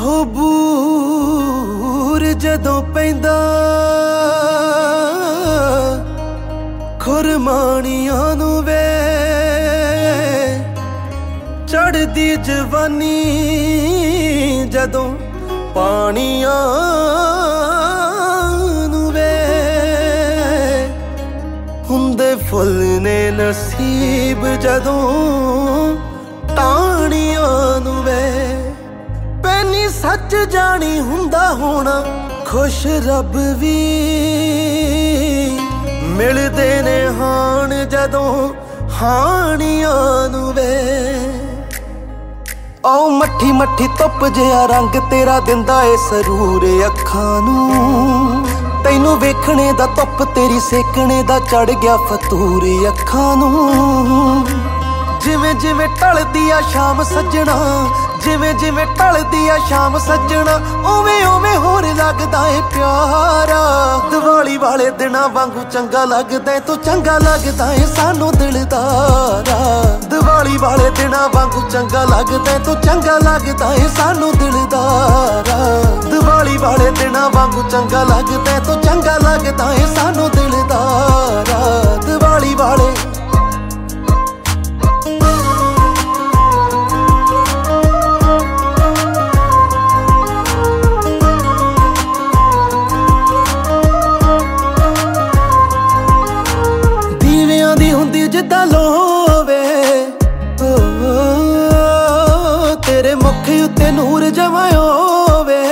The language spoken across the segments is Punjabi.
ਹੋ ਬੂਰ ਜਦੋਂ ਪੈਂਦਾ ਖੁਰਮਾਣੀਆਂ ਨੂੰ ਵੇ ਚੜ੍ਹਦੀ ਜਵਾਨੀ ਜਦੋਂ ਪਾਣੀਆਂ ਨੂੰ ਵੇ ਹੁੰਦੇ ਫੁੱਲ ਨੇ ਨਸੀਬ ਜਦੋਂ ਟਾਹਣੀਆਂ ਨੂੰ ਵੇ ਪੈਨੀ ਸੱਚ ਜਾਣੀ ਹੁੰਦਾ ਹੋਣਾ ਖੁਸ਼ ਰੱਬ ਵੀ ਮਿਲਦੇ ਨੇ ਹਾਣ ਜਦੋਂ ਹਾਣੀਆਂ ਨੂੰ ਵੇ ਆਓ ਮੱਠੀ ਮੱਠੀ ਧੁੱਪ ਜਿਹਾ ਰੰਗ ਤੇਰਾ ਦਿੰਦਾ ਏ ਸਰੂਰ ਅੱਖਾਂ ਨੂੰ ਤੈਨੂੰ ਵੇਖਣੇ ਦਾ ਧੁੱਪ ਤੇਰੀ ਸੇਕਣੇ ਦਾ ਚੜ ਗਿਆ ਫਤੂਰ ਅੱਖਾਂ ਨੂੰ ਜਿਵੇਂ ਜਿਵੇਂ ਢਲਦੀ ਆ ਸ਼ਾਮ ਸੱਜਣਾ ਜਿਵੇਂ ਜਿਵੇਂ ਢਲਦੀ ਆ ਸ਼ਾਮ ਸੱਜਣਾ ਉਵੇਂ ਉਵੇਂ ਹੋਰ ਲੱਗਦਾ ਏ ਪਿਆਰਾ ਦੀਵਾਲੀ ਵਾਲੇ ਦਿਨਾਂ ਵਾਂਗੂ ਚੰਗਾ ਲੱਗਦਾ ਤੂੰ ਚੰਗਾ ਲੱਗਦਾ ਏ ਸਾਨੂੰ ਦਿਲਦਾਰਾ ਦੀਵਾਲੀ ਵਾਲੇ ਦਿਨਾਂ ਵਾਂਗੂ ਚੰਗਾ ਲੱਗਦਾ ਤੂੰ ਚੰਗਾ ਲੱਗਦਾ ਏ ਸਾਨੂੰ ਦਿਲਦਾਰਾ ਦੀਵਾਲੀ ਵਾਲੇ ਦਿਨਾਂ ਵਾਂਗੂ ਚੰਗਾ ਲੱਗਦਾ ਤੂੰ ਚੰਗਾ ਲੱਗਦਾ ਏ ਸਾਨੂੰ ਦਿਲਦਾਰਾ ਦੀਵਾਲੀ ਵਾਲੇ ਜਿੱਦਾਂ ਲੋਵੇ ਤੇਰੇ ਮੁਖ ਉੱਤੇ ਨੂਰ ਜਮਾਇਓ ਵੇ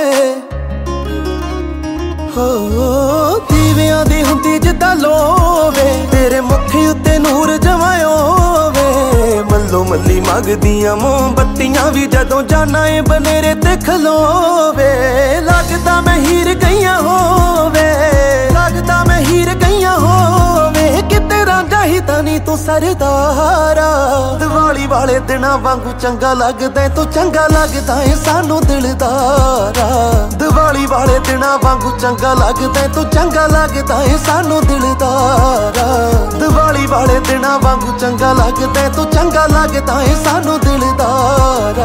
ਦੀਵਿਆਂ ਦੀ ਹੁੰਦੀ ਜਿੱਦਾਂ ਲੋਵੇ ਤੇਰੇ ਮੁਖ ਉੱਤੇ ਨੂਰ ਜਮਾਇਓ ਵੇ ਮੱਲੋ ਮੱਲੀ ਮੰਗਦੀਆਂ ਮੋਮਬੱਤੀਆਂ ਵੀ ਜਦੋਂ ਜਾਨਾ ਏ ਬਨੇਰੇ ਤੇ ਖਲੋਵੇ ਲੱਗਦਾ ਮੈਂ ਹੀਰ ਗਈਆਂ ਹੋਵੇ ਲੱਗਦਾ ਮੈਂ ਹੀਰ ਗਈਆਂ ਹੋਵੇ ਕਿਤੇ ਰਾਂਝਾ ਹੀ ਤਾਂ ਨੀ ਤੂੰ ਸਰਦਾਰਾ ਦੀਵਾਲੀ ਵਾਲੇ ਦਿਨਾਂ ਵਾਂਗੂ ਚੰਗਾ ਲੱਗਦਾ ਤੂੰ ਚੰਗਾ ਲੱਗਦਾ ਏ ਸਾਨੂੰ ਦਿਲਦਾਰਾ ਦੀਵਾਲੀ ਵਾਲੇ ਦਿਨਾਂ ਵਾਂਗੂ ਚੰਗਾ ਲੱਗਦਾ ਤੂੰ ਚੰਗਾ ਲੱਗਦਾ ਏ ਸਾਨੂੰ ਦਿਲਦਾਰਾ ਦੀਵਾਲੀ ਵਾਲੇ ਦਿਨਾਂ ਵਾਂਗੂ ਚੰਗਾ ਲੱਗਦਾ ਤੂੰ ਚੰਗਾ ਲੱਗਦਾ ਏ ਸਾਨੂੰ ਦਿਲਦਾਰਾ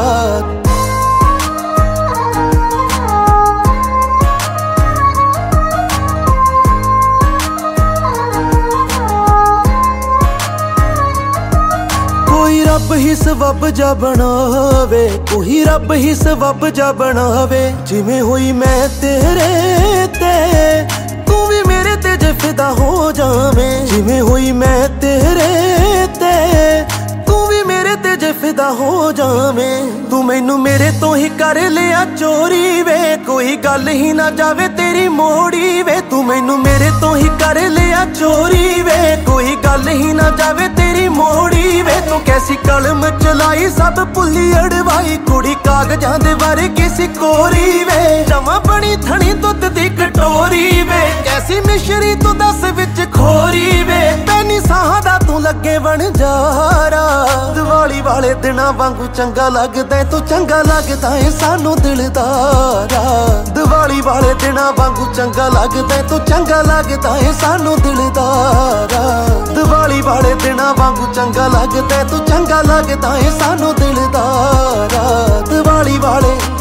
ਕੋਈ ਰੱਬ ਹੀ ਸਬੱਬ ਜਾ ਬਣਾਵੇ ਕੋਈ ਰੱਬ ਹੀ ਸਬੱਬ ਜਾ ਬਣਾਵੇ ਜਿਵੇਂ ਹੋਈ ਮੈਂ ਤੇਰੇ ਤੇ ਤੂੰ ਵੀ ਮੇਰੇ ਤੇ ਜੇ ਫਿਦਾ ਹੋ ਜਾਵੇਂ ਜਿਵੇਂ ਹੋਈ ਮੈਂ ਤੇਰੇ ਤੇ ਤੂੰ ਵੀ ਮੇਰੇ ਤੇ ਜੇ ਫਿਦਾ ਹੋ ਜਾਵੇਂ ਤੂੰ ਮੈਨੂੰ ਮੇਰੇ ਤੋਂ ਹੀ ਕਰ ਲਿਆ ਚੋਰੀ ਵੇ ਕੋਈ ਗੱਲ ਹੀ ਨਾ ਜਾਵੇ ਤੇਰੀ ਮੋੜੀ ਵੇ ਤੂੰ ਮੈਨੂੰ ਮੇਰੇ ਤੋਂ ਹੀ ਕਰ ਲਿਆ ਚੋਰੀ ਵੇ ਕੋਈ ਗੱਲ ਹੀ ਨਾ ਜਾਵੇ ਤੇਰੀ ਮੋੜੀ ਵੇ ਤੂੰ ਕੈਸੀ ਕਲਮ ਚਲਾਈ ਸਭ ਭੁੱਲੀ ਅੜਵਾਈ ਕੁੜੀ ਕਾਗਜ਼ਾਂ ਦੇ ਵਰਗੀ ਸੀ ਕੋਰੀ ਵੇ ਜਮਾ ਬਣੀ ਥਣੀ ਦੁੱਧ ਦੀ ਕਟੋਰੀ ਵੇ ਕੈਸੀ ਮਿਸ਼ਰੀ ਤੂੰ ਦੱਸ ਵਿੱਚ ਖੋਰੀ ਵੇ ਪੈਨੀ ਸਾਹਾਂ ਦਾ ਤੂੰ ਲੱਗੇ ਵਣਜਾਰਾ ਦੀਵਾਲੀ ਵਾਲੇ ਦਿਨਾਂ ਵਾਂਗੂ ਚੰਗਾ ਲੱਗਦਾ ਤੂੰ ਚੰਗਾ ਲੱਗਦਾ ਏ ਸਾਨੂੰ ਦਿਲਦਾਰਾ ਦੀਵਾਲੀ ਵਾਲੇ ਦਿਨਾਂ ਵਾਂਗੂ ਚੰਗਾ ਲੱਗਦਾ ਤੂੰ ਚੰਗਾ ਲੱਗਦਾ ਏ ਸਾਨੂੰ ਦਿਲਦਾਰਾ ਦੀਵਾਲੀ ਵਾਲੇ ਦਿਨਾਂ ਵਾਂਗੂ ਚੰਗਾ ਲੱਗਦਾ ਤੂੰ ਚੰਗਾ ਲੱਗਦਾ ਏ ਸਾਨੂੰ ਦਿਲਦਾਰਾ ਦੀਵਾਲੀ ਵਾਲੇ